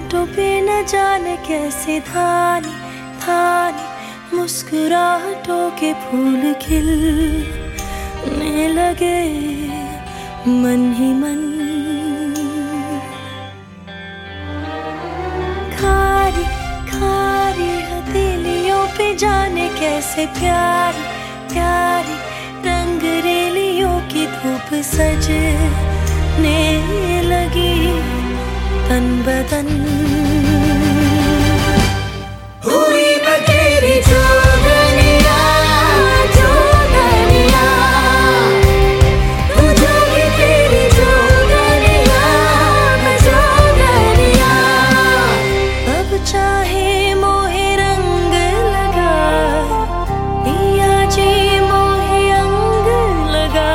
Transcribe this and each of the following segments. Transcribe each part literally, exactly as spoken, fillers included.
होठों पे न जाने कैसे धानी धानी मुस्कुराहटों के फूल खिलने लगे मन ही मन। खारी खारी हथेलियों पे जाने कैसे प्यारी प्यारी रंगरेलियों की धूप सजने लगी तन बदन। हुई मैं तेरी जोगनिया जोगनिया, तू जोगी तेरी जोगनिया मैं जोगनिया। अब चाहे मोहे रंग लगा पिया जी मोहे अंग लगा।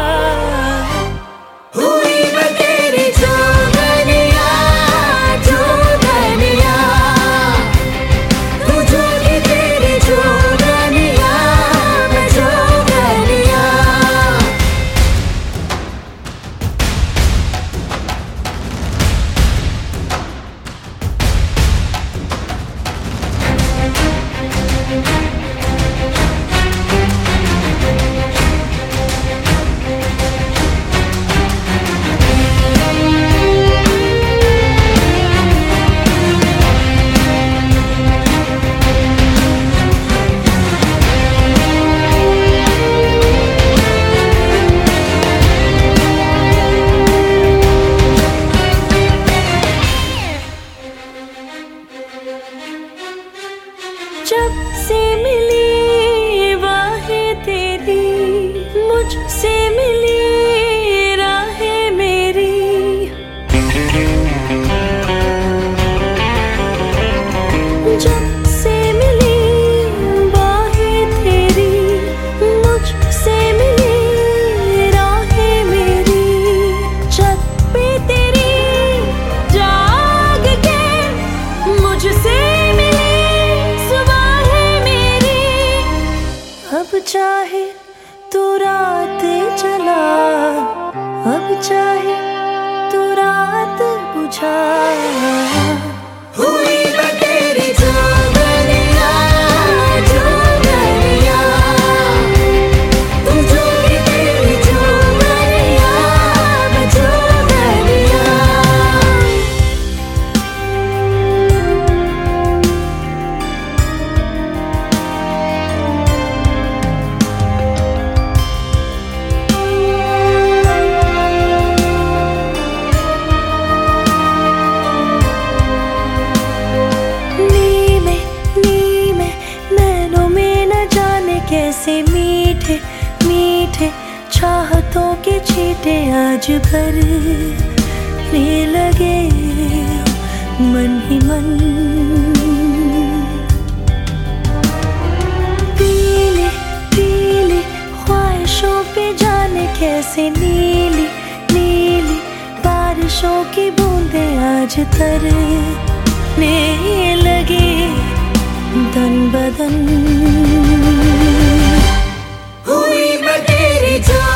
हुई मैं तेरी जोगनिया जोगनिया, तू जोगी तेरी जोगनिया मैं जोगनिया। जब से मिली बाहें तेरी मुझसे मिली राहें मेरी। जब से मिली बाहें तेरी मुझसे मिली राहें मेरी। छत पे तेरी जाग के मुझसे अब चाहे तू रात जला अब चाहे तू रात बुझा। हुई मैं तेरी जोगनिया जोगनिया, तू जोगी तेरी जोगनिया मैं जोगनिया। कैसे मीठे मीठे चाहतों के छींटे आज भरने लगे मन ही मन। पीली पीली ख्वाहिशों पे जाने कैसे नीली नीली बारिशों की बूंदें आज तरने लगे तन बदन। हुई मैं तेरी